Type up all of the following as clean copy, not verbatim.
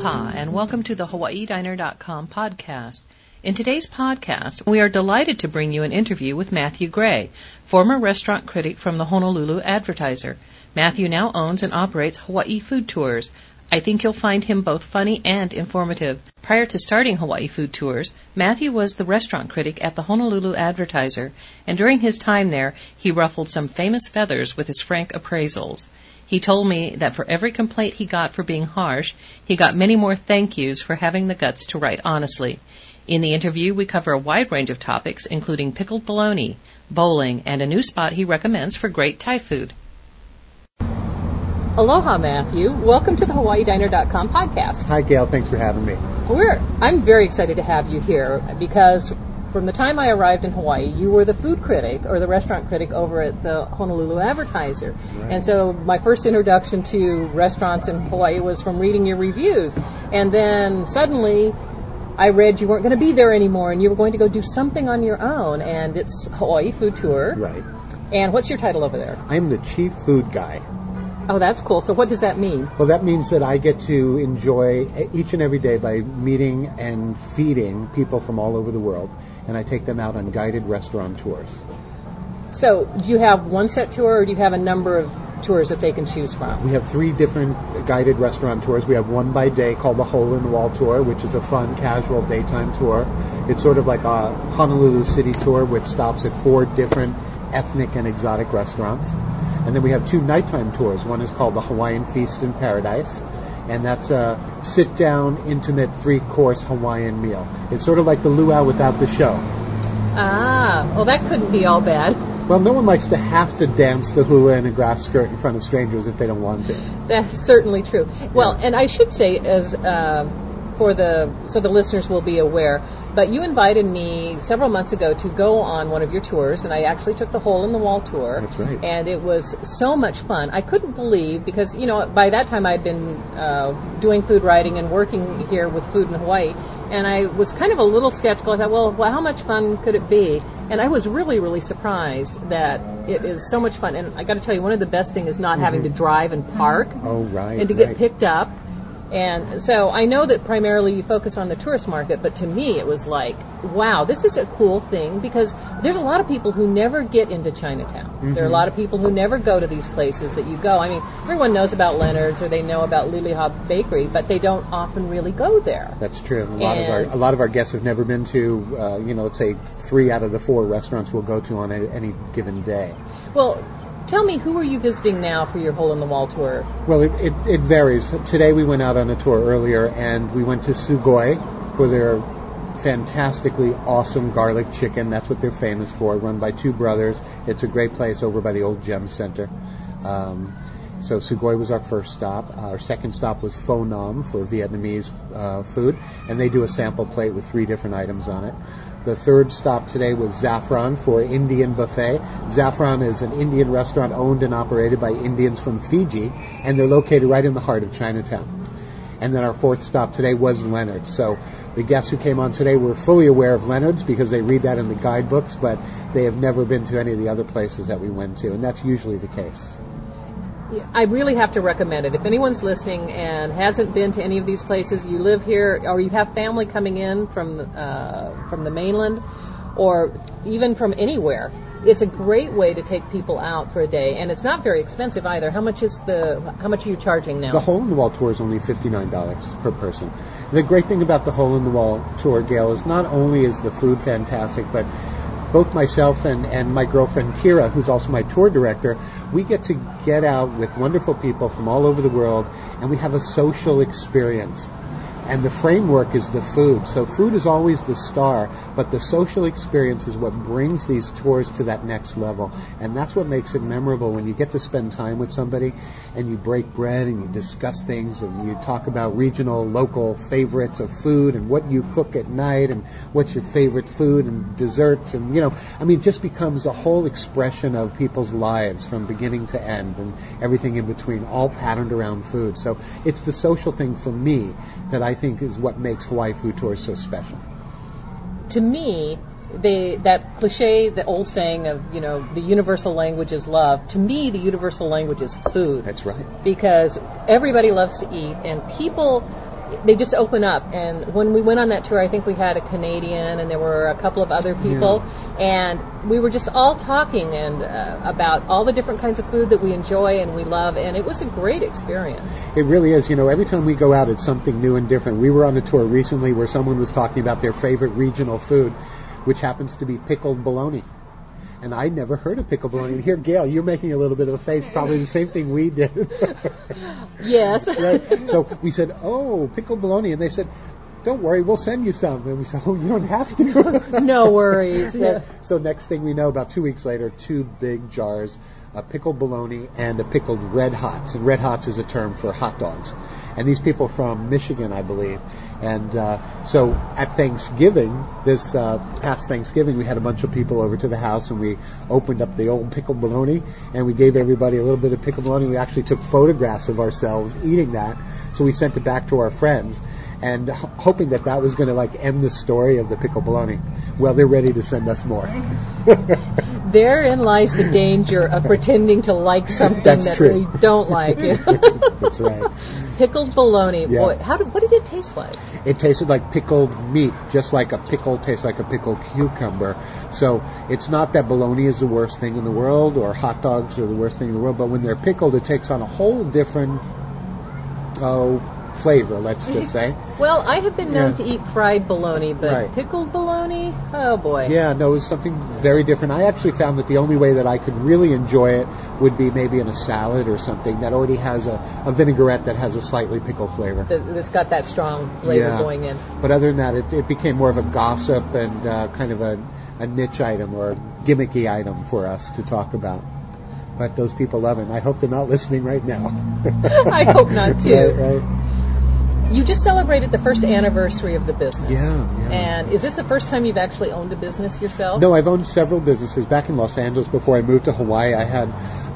Aloha, and welcome to the HawaiiDiner.com podcast. In today's podcast, we are delighted to bring you an interview with Matthew Gray, former restaurant critic from the Honolulu Advertiser. Matthew now owns and operates Hawaii Food Tours. I think you'll find him both funny and informative. Prior to starting Hawaii Food Tours, Matthew was the restaurant critic at the Honolulu Advertiser, and during his time there, he ruffled some famous feathers with his frank appraisals. He told me that for every complaint he got for being harsh, he got many more thank yous for having the guts to write honestly. In the interview, we cover a wide range of topics, including pickled bologna, bowling, and a new spot he recommends for great Thai food. Aloha, Matthew. Welcome to the HawaiiDiner.com podcast. Hi, Gail. Thanks for having me. I'm very excited to have you here because from the time I arrived in Hawaii, you were the food critic or the restaurant critic over at the Honolulu Advertiser. Right. And so my first introduction to restaurants in Hawaii was from reading your reviews. And then suddenly I read you weren't going to be there anymore and you were going to go do something on your own. And it's Hawaii Food Tour. Right. And what's your title over there? I'm the chief food guy. Oh, that's cool. So what does that mean? Well, that means that I get to enjoy each and every day by meeting and feeding people from all over the world, and I take them out on guided restaurant tours. So do you have one set tour, or do you have a number of tours that they can choose from? We have 3 different guided restaurant tours. We have one by day called the Hole in the Wall Tour, which is a fun, casual daytime tour. It's sort of like a Honolulu City tour, which stops at 4 different ethnic and exotic restaurants. And then we have 2 nighttime tours. One is called the Hawaiian Feast in Paradise, and that's a sit-down, intimate, 3-course Hawaiian meal. It's sort of like the luau without the show. Ah, well, that couldn't be all bad. Well, no one likes to have to dance the hula in a grass skirt in front of strangers if they don't want to. That's certainly true. Well, and I should say, so the listeners will be aware, but you invited me several months ago to go on one of your tours, and I actually took the Hole in the Wall tour. That's right. And it was so much fun. I couldn't believe, because, by that time I'd been doing food writing and working here with food in Hawaii, and I was kind of a little skeptical. I thought, well, how much fun could it be? And I was really, really surprised that it is so much fun. And I got to tell you, one of the best things is not having to drive and park. Oh, right. And to get picked up. And so I know that primarily you focus on the tourist market, but to me it was like, wow, this is a cool thing, because there's a lot of people who never get into Chinatown. Mm-hmm. There are a lot of people who never go to these places that you go. I mean, everyone knows about Leonard's or they know about Liliha Bakery, but they don't often really go there. That's true. A lot of our guests have never been to, let's say 3 out of the 4 restaurants we'll go to on any given day. Well, tell me, who are you visiting now for your Hole in the Wall tour? Well, it varies. Today we went out on a tour earlier, and we went to Sugoi for their fantastically awesome garlic chicken. That's what they're famous for, run by 2 brothers. It's a great place over by the old Gem Center. So Sugoi was our first stop. Our second stop was Pho Nam for Vietnamese food, and they do a sample plate with 3 different items on it. The third stop today was Zaffron for Indian buffet. Zaffron is an Indian restaurant owned and operated by Indians from Fiji, and they're located right in the heart of Chinatown. And then our 4th stop today was Leonard's. So the guests who came on today were fully aware of Leonard's because they read that in the guidebooks, but they have never been to any of the other places that we went to, and that's usually the case. I really have to recommend it. If anyone's listening and hasn't been to any of these places, you live here or you have family coming in from the mainland or even from anywhere, it's a great way to take people out for a day, and it's not very expensive either. How much are you charging now? The Hole in the Wall tour is only $59 per person. The great thing about the Hole in the Wall tour, Gail, is not only is the food fantastic, but both myself and my girlfriend Kira, who's also my tour director, we get to get out with wonderful people from all over the world, and we have a social experience. And the framework is the food. So food is always the star, but the social experience is what brings these tours to that next level. And that's what makes it memorable when you get to spend time with somebody and you break bread and you discuss things and you talk about regional, local favorites of food and what you cook at night and what's your favorite food and desserts. And, it just becomes a whole expression of people's lives from beginning to end and everything in between, all patterned around food. So it's the social thing for me that I think is what makes Hawaii Food Tours so special. To me, that cliche, the old saying of, the universal language is love. To me, the universal language is food. That's right. Because everybody loves to eat, and people they just open up. And when we went on that tour, I think we had a Canadian and there were a couple of other people, and we were just all talking and about all the different kinds of food that we enjoy and we love, and it was a great experience. It really is. Every time we go out, it's something new and different. We were on a tour recently where someone was talking about their favorite regional food, which happens to be pickled bologna. And I'd never heard of pickled bologna. And here, Gail, you're making a little bit of a face, probably the same thing we did. Yes. Right? So we said, oh, pickled bologna. And they said, don't worry, we'll send you some. And we said, oh, you don't have to. No worries. Yeah. Right? So next thing we know, about 2 weeks later, 2 big jars of pickled bologna and a pickled Red Hots. And Red Hots is a term for hot dogs. And these people from Michigan, I believe. And so at Thanksgiving, this past Thanksgiving, we had a bunch of people over to the house, and we opened up the old pickled bologna, and we gave everybody a little bit of pickled bologna. We actually took photographs of ourselves eating that, so we sent it back to our friends, and hoping that was going to end the story of the pickled bologna. Well, they're ready to send us more. Therein lies the danger of pretending to like something that we don't like. That's right. Pickled bologna. Yeah. Boy, what did it taste like? It tasted like pickled meat, just like a pickle tastes like a pickled cucumber. So it's not that bologna is the worst thing in the world or hot dogs are the worst thing in the world, but when they're pickled, it takes on a whole different flavor, let's just say. Well, I have been known to eat fried bologna, but Right. pickled bologna? Oh, boy. Yeah, no, it was something very different. I actually found that the only way that I could really enjoy it would be maybe in a salad or something that already has a vinaigrette that has a slightly pickled flavor. It's got that strong flavor going in. But other than that, it became more of a gossip and kind of a niche item or a gimmicky item for us to talk about. But those people love it. And I hope they're not listening right now. I hope not, too. Right. You just celebrated the first anniversary of the business. Yeah. And is this the first time you've actually owned a business yourself? No, I've owned several businesses. Back in Los Angeles, before I moved to Hawaii, I had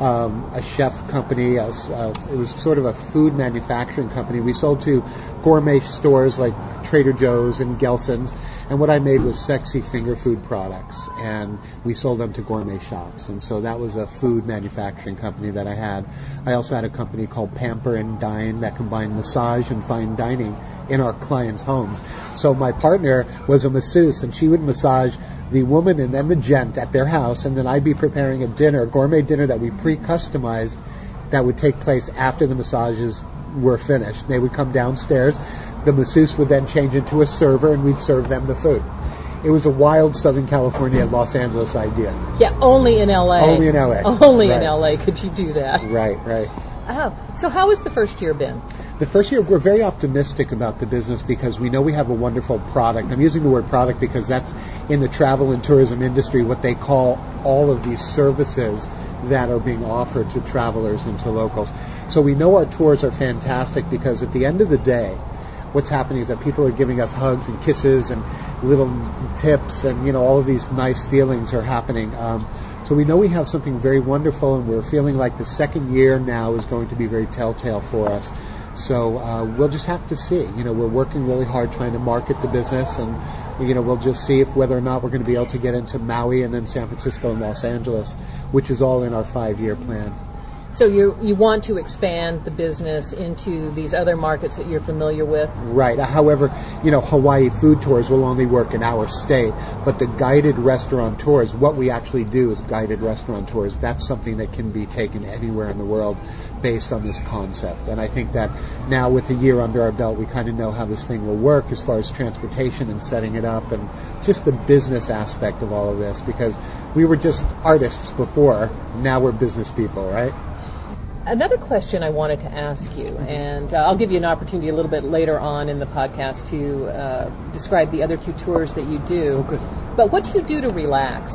a chef company. It was sort of a food manufacturing company. We sold to gourmet stores like Trader Joe's and Gelson's. And what I made was sexy finger food products. And we sold them to gourmet shops. And so that was a food manufacturing company that I had. I also had a company called Pamper and Dine that combined massage and fine dining in our clients' homes. So my partner was a masseuse, and she would massage the woman and then the gent at their house, and then I'd be preparing a gourmet dinner that we pre-customized that would take place after the massages were finished. They would come downstairs. The masseuse would then change into a server, and we'd serve them the food. It was a wild Southern California, Los Angeles idea. Yeah, only in L.A. Only in L.A. Only Right. in L.A. could you do that. Right. Oh, so how has the first year been? The first year, we're very optimistic about the business because we know we have a wonderful product. I'm using the word product because that's in the travel and tourism industry what they call all of these services that are being offered to travelers and to locals. So we know our tours are fantastic because at the end of the day, what's happening is that people are giving us hugs and kisses and little tips and, all of these nice feelings are happening. So we know we have something very wonderful, and we're feeling like the second year now is going to be very telltale for us. So we'll just have to see. We're working really hard trying to market the business, and we'll just see whether or not we're going to be able to get into Maui and then San Francisco and Los Angeles, which is all in our 5-year plan. So you want to expand the business into these other markets that you're familiar with? Right. However, Hawaii food tours will only work in our state, but the guided restaurant tours, what we actually do is guided restaurant tours. That's something that can be taken anywhere in the world based on this concept. And I think that now with a year under our belt, we kind of know how this thing will work as far as transportation and setting it up and just the business aspect of all of this, because we were just artists before. Now we're business people, right? Another question I wanted to ask you, and I'll give you an opportunity a little bit later on in the podcast to describe the other 2 tours that you do. Oh, good. But what do you do to relax?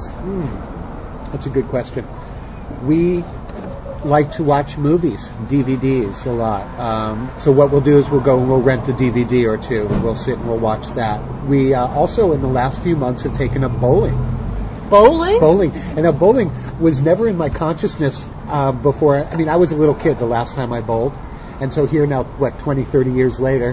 That's a good question. We like to watch movies, DVDs a lot. So what we'll do is we'll go and we'll rent a DVD or 2, and we'll sit and we'll watch that. We also, in the last few months, have taken up bowling. Bowling? And now bowling was never in my consciousness before. I mean, I was a little kid the last time I bowled. And so here now, 20, 30 years later,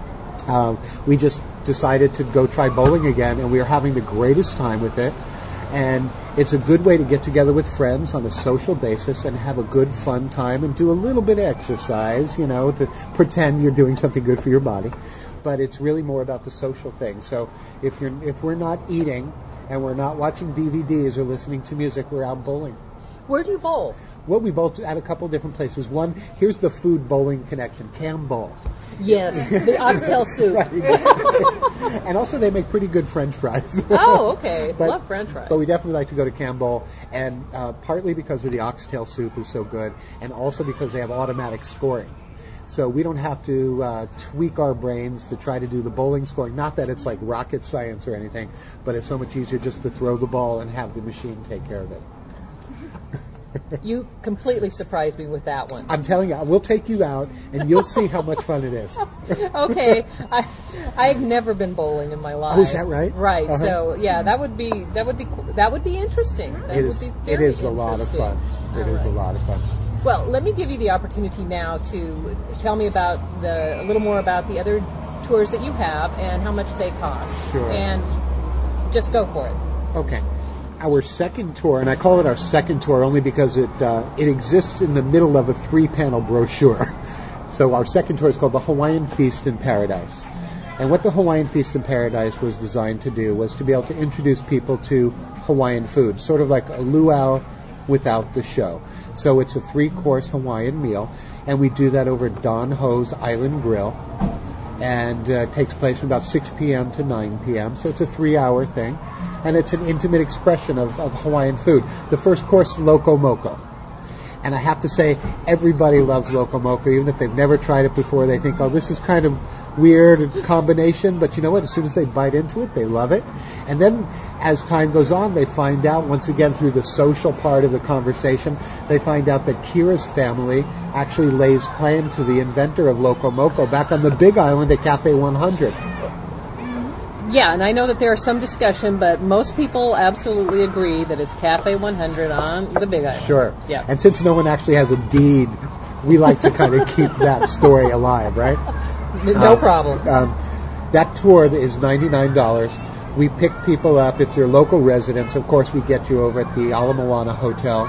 we just decided to go try bowling again, and we are having the greatest time with it. And It's a good way to get together with friends on a social basis and have a good, fun time and do a little bit of exercise, to pretend you're doing something good for your body. But it's really more about the social thing. So if we're not eating and we're not watching DVDs or listening to music, we're out bowling. Where do you bowl? Well, we bowl at a couple different places. One, here's the food bowling connection, Cam Bowl. Yes, the oxtail soup. Right, exactly. And also they make pretty good French fries. Oh, okay. Love French fries. But we definitely like to go to Cam Bowl, and partly because of the oxtail soup is so good, and also because they have automatic scoring. So we don't have to tweak our brains to try to do the bowling scoring. Not that it's like rocket science or anything, but it's so much easier just to throw the ball and have the machine take care of it. You completely surprised me with that one. I'm telling you, we'll take you out, and you'll see how much fun it is. Okay, I've never been bowling in my life. Oh, is that right? Right. Uh-huh. So yeah, that would be interesting. It is a lot of fun. It is a lot of fun. Well, let me give you the opportunity now to tell me about a little more about the other tours that you have and how much they cost. Sure. And just go for it. Okay. Our second tour, and I call it our second tour only because it exists in the middle of a 3-panel brochure. So our second tour is called the Hawaiian Feast in Paradise. And what the Hawaiian Feast in Paradise was designed to do was to be able to introduce people to Hawaiian food, sort of like a luau without the show. So it's a 3-course Hawaiian meal, and we do that over Don Ho's Island Grill, and it takes place from about 6 p.m. to 9 p.m., so it's a 3-hour thing, and it's an intimate expression of Hawaiian food. The first course, Loco Moco. And I have to say, everybody loves Loco Moco. Even if they've never tried it before, they think, oh, this is kind of weird combination. But you know what? As soon as they bite into it, they love it. And then as time goes on, they find out, once again, through the social part of the conversation, they find out that Kira's family actually lays claim to the inventor of Loco Moco back on the Big Island at Cafe 100. Yeah, and I know that there is some discussion, but most people absolutely agree that it's Cafe 100 on the Big Island. Sure. Yeah. And since no one actually has a deed, we like to kind of keep that story alive, right? No problem. That tour is $99. We pick people up. If you're local residents, of course, we get you over at the Ala Moana Hotel.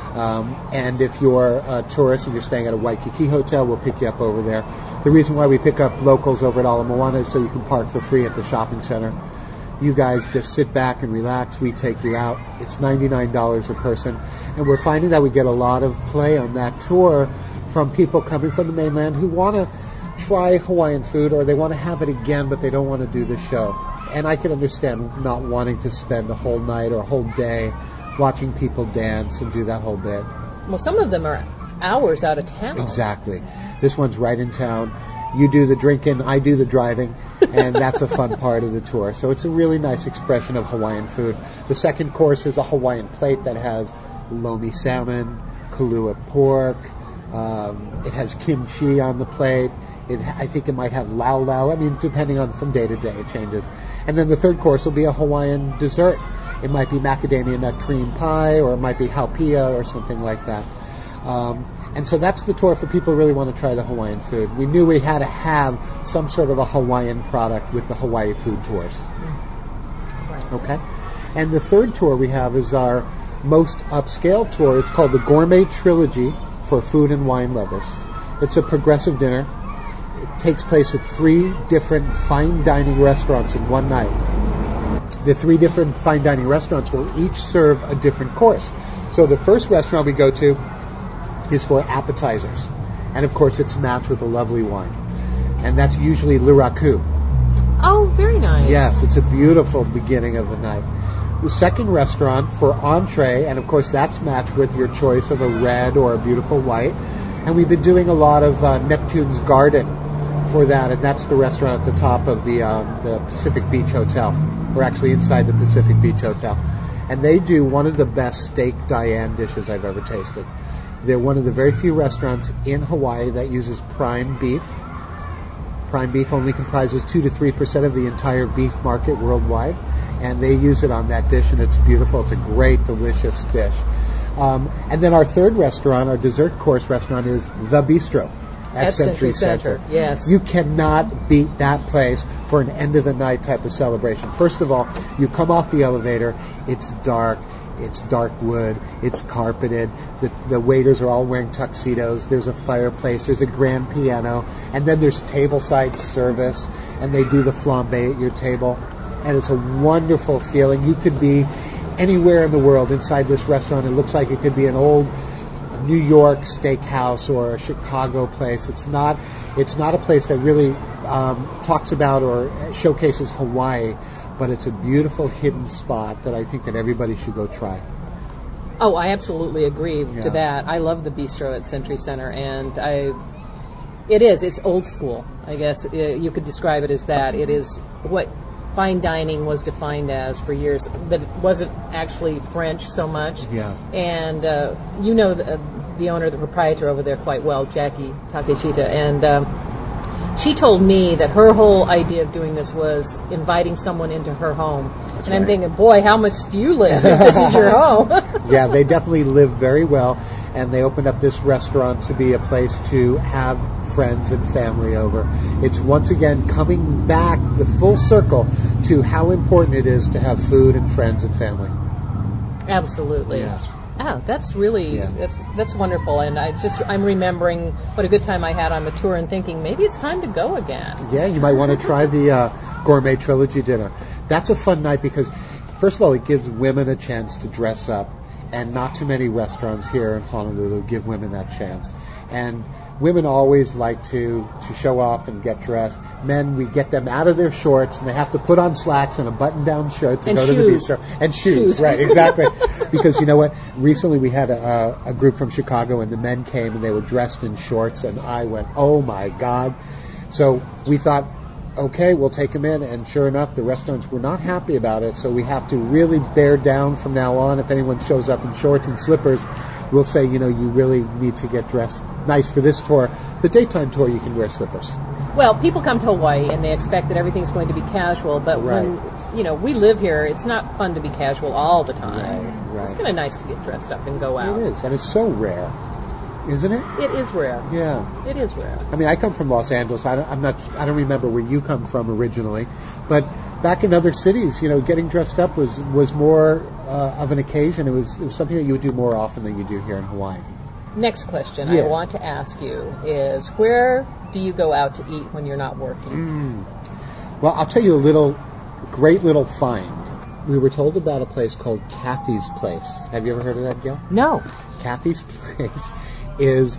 And if you're a tourist and you're staying at a Waikiki hotel, we'll pick you up over there. The reason why we pick up locals over at Ala Moana is so you can park for free at the shopping center. You guys just sit back and relax. We take you out. It's $99 a person. And we're finding that we get a lot of play on that tour from people coming from the mainland who want to try Hawaiian food, or they want to have it again, but they don't want to do the show. And I can understand not wanting to spend a whole night or a whole day watching people dance and do that whole bit. Well, some of them are hours out of town. Exactly. This one's right in town. You do the drinking, I do the driving, and that's a fun part of the tour. So it's a really nice expression of Hawaiian food. The second course is a Hawaiian plate that has lomi salmon, kalua pork. It has kimchi on the plate. I think it might have lau lau. I mean, depending on from day to day, it changes. And then the third course will be a Hawaiian dessert. It might be macadamia nut cream pie, or it might be haupia or something like that. And so that's the tour for people who really want to try the Hawaiian food. We knew we had to have some sort of a Hawaiian product with the Hawaii food tours. Right. Okay? And the third tour we have is our most upscale tour. It's called the Gourmet Trilogy for Food and Wine Lovers. It's a progressive dinner. It takes place at 3 different fine dining restaurants in one night. The 3 different fine dining restaurants will each serve a different course. So the first restaurant we go to is for appetizers. And of course it's matched with a lovely wine. And that's usually Luraku. Oh, very nice. Yes, it's a beautiful beginning of the night. The second restaurant for entree, and of course that's matched with your choice of a red or a beautiful white. And we've been doing a lot of Neptune's Garden for that, and that's the restaurant at the top of the Pacific Beach Hotel. We're actually inside the Pacific Beach Hotel. And they do one of the best steak Diane dishes I've ever tasted. They're one of the very few restaurants in Hawaii that uses prime beef. Prime beef only comprises 2 to 3% of the entire beef market worldwide, and they use it on that dish, and it's beautiful. It's a great, delicious dish. And then our third restaurant, our dessert course restaurant, is The Bistro at Century Center. Yes. You cannot beat that place for an end-of-the-night type of celebration. First of all, you come off the elevator, it's dark, It's dark wood. It's carpeted. The waiters are all wearing tuxedos. There's a fireplace. There's a grand piano. And then there's tableside service. And they do the flambe at your table. And it's a wonderful feeling. You could be anywhere in the world inside this restaurant. It looks like it could be an old New York steakhouse or a Chicago place. It's not a place that really talks about or showcases Hawaii, but it's a beautiful hidden spot that I think that everybody should go try. Oh, I absolutely agree to that. I love the bistro at Century Center, and it's old school. I guess you could describe it as that. It is what fine dining was defined as for years, but it wasn't actually French so much. Yeah. And the owner, the proprietor over there quite well, Jackie Takeshita, and she told me that her whole idea of doing this was inviting someone into her home. That's and I'm right. thinking, boy, how much do you live if this is your home? Yeah, they definitely live very well, and they opened up this restaurant to be a place to have friends and family over. It's once again coming back the full circle to how important it is to have food and friends and family. Absolutely. Yeah. Oh, that's really, that's wonderful. And I'm remembering what a good time I had on the tour and thinking maybe it's time to go again. Yeah, you might want to try the gourmet trilogy dinner. That's a fun night because, first of all, it gives women a chance to dress up, and not too many restaurants here in Honolulu give women that chance. And women always like to show off and get dressed. Men, we get them out of their shorts, and they have to put on slacks and a button-down shirt to go to the bistro. And shoes, right, exactly. Because you know what? Recently we had a group from Chicago, and the men came, and they were dressed in shorts, and I went, oh, my God. So we thought, okay, we'll take them in, and sure enough, the restaurants were not happy about it, so we have to really bear down from now on. If anyone shows up in shorts and slippers, we'll say, you really need to get dressed nice for this tour. The daytime tour, you can wear slippers. Well, people come to Hawaii and they expect that everything's going to be casual, but when we live here, it's not fun to be casual all the time. Right. It's kind of nice to get dressed up and go out. It is, and it's so rare, isn't it? It is rare. Yeah. It is rare. I mean, I come from Los Angeles. I don't remember where you come from originally, but back in other cities, getting dressed up was more of an occasion. It was something that you would do more often than you do here in Hawaii. Next question Yeah. I want to ask you is, where do you go out to eat when you're not working? Well, I'll tell you a great little find. We were told about a place called Kathy's Place. Have you ever heard of that, Gail? No. Kathy's Place is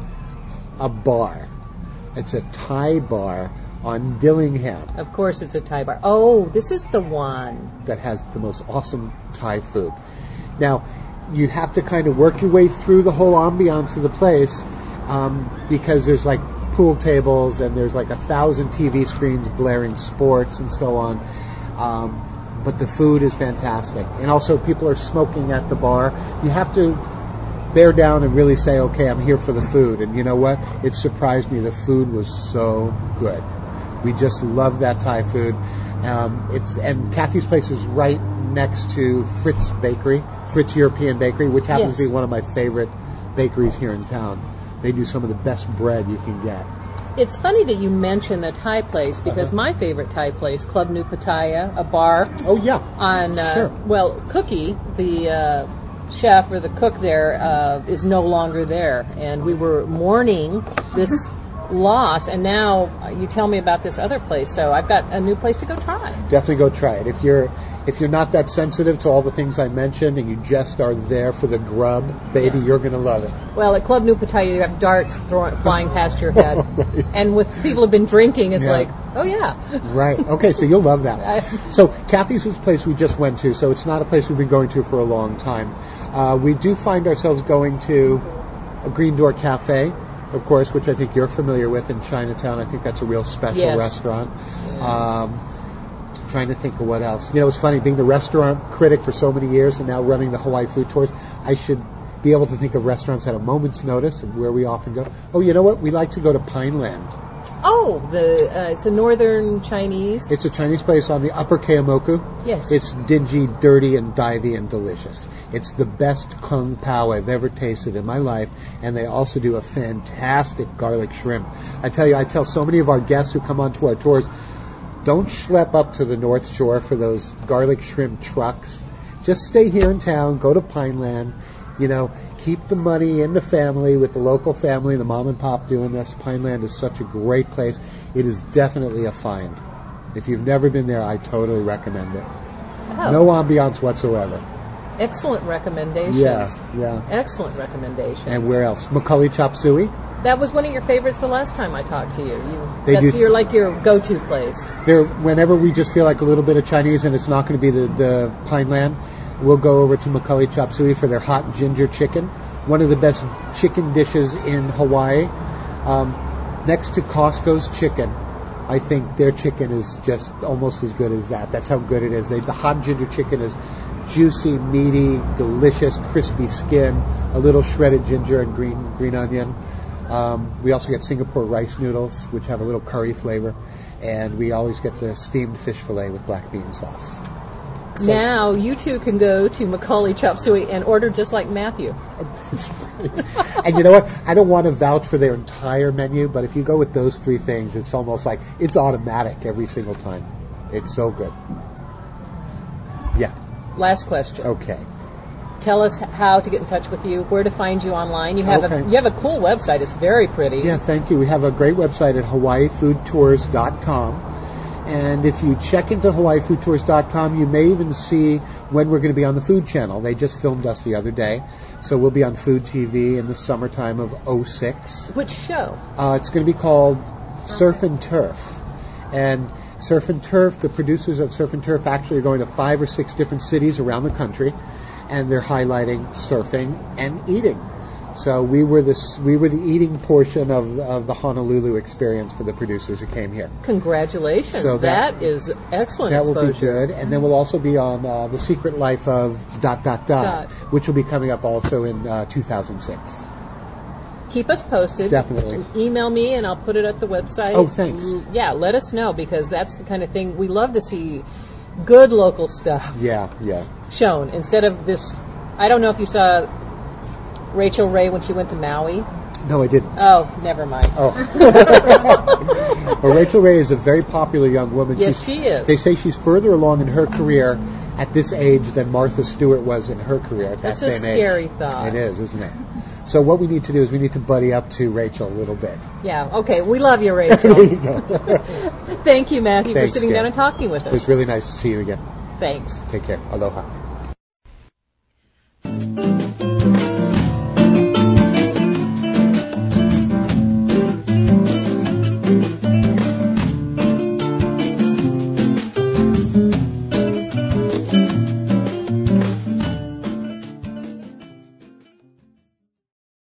a bar. It's a Thai bar on Dillingham Of course it's a Thai bar. Oh, this is the one. that has the most awesome Thai food. Now, you have to kind of work your way through the whole ambiance of the place because there's like pool tables and there's like 1,000 TV screens blaring sports and so on. But the food is fantastic. And also people are smoking at the bar. You have to bear down and really say, okay, I'm here for the food. And you know what? It surprised me. The food was so good. We just love that Thai food. And Kathy's Place is right next to Fritz European Bakery, which happens to be one of my favorite bakeries here in town. They do some of the best bread you can get. It's funny that you mention the Thai place because my favorite Thai place, Club New Pattaya, a bar. Oh, yeah. On, Cookie, the chef or the cook there, is no longer there. And we were mourning this loss, and now you tell me about this other place, so I've got a new place to go try. Definitely go try it. If you're not that sensitive to all the things I mentioned and you just are there for the grub, baby, you're going to love it. Well, at Club New Pattaya, you have darts flying past your head. Right. And with people who've been drinking, it's like, oh yeah. Right. Okay, so you'll love that. So Kathy's is a place we just went to, so it's not a place we've been going to for a long time. We do find ourselves going to a Green Door Cafe, of course, which I think you're familiar with in Chinatown. I think that's a real special restaurant. Trying to think of what else. It's funny, being the restaurant critic for so many years and now running the Hawaii food tours, I should be able to think of restaurants at a moment's notice of where we often go. Oh, you know what? We like to go to Pineland. Oh, it's a northern Chinese. It's a Chinese place on the upper Keomoku. Yes. It's dingy, dirty, and divey and delicious. It's the best kung pao I've ever tasted in my life, and they also do a fantastic garlic shrimp. I tell so many of our guests who come onto our tours, don't schlep up to the North Shore for those garlic shrimp trucks. just stay here in town, go to Pineland, keep the money in the family with the local family, the mom and pop doing this. Pineland is such a great place. It is definitely a find. If you've never been there, I totally recommend it. Oh. No ambiance whatsoever. Excellent recommendations. Yeah. Excellent recommendations. And where else? Macaulay Chop Suey. That was one of your favorites the last time I talked to you. That's your go-to place. Whenever we just feel like a little bit of Chinese and it's not going to be the Pineland, we'll go over to Macaulay Chop Suey for their hot ginger chicken, one of the best chicken dishes in Hawaii. Next to Costco's chicken, I think their chicken is just almost as good as that. That's how good it is. The hot ginger chicken is juicy, meaty, delicious, crispy skin, a little shredded ginger and green onion. We also get Singapore rice noodles, which have a little curry flavor, and we always get the steamed fish fillet with black bean sauce. So, now you two can go to Macaulay Chop Suey and order just like Matthew. That's right. And you know what? I don't want to vouch for their entire menu, but if you go with those three things, it's almost like it's automatic every single time. It's so good. Yeah. Last question. Okay. Tell us how to get in touch with you, where to find you online. You have a cool website. It's very pretty. Yeah, thank you. We have a great website at hawaiifoodtours.com. And if you check into hawaiifoodtours.com, you may even see when we're going to be on the Food Channel. They just filmed us the other day. So we'll be on Food TV in the summertime of 2006. Which show? It's going to be called Surf and Turf. And Surf and Turf, the producers of Surf and Turf actually are going to 5 or 6 different cities around the country. And they're highlighting surfing and eating. So we were the eating portion of the Honolulu experience for the producers who came here. Congratulations! So that is excellent. That exposure. will be good, and then we'll also be on The Secret Life of ... which will be coming up also in 2006. Keep us posted. Definitely. Email me, and I'll put it at the website. Oh, thanks. Yeah, let us know, because that's the kind of thing we love to see. Good local stuff. Yeah. Shown instead of this. I don't know if you saw Rachel Ray when she went to Maui. No, I didn't. Oh, never mind. Oh. Well, Rachel Ray is a very popular young woman. Yes, she is. They say she's further along in her career at this age than Martha Stewart was in her career at that same age. That's a scary thought. It is, isn't it? So what we need to do is we need to buddy up to Rachel a little bit. Yeah, okay. We love you, Rachel. There you go. Thank you, Matthew, Thanks, for sitting down and talking with us. It was really nice to see you again. Thanks. Take care. Aloha.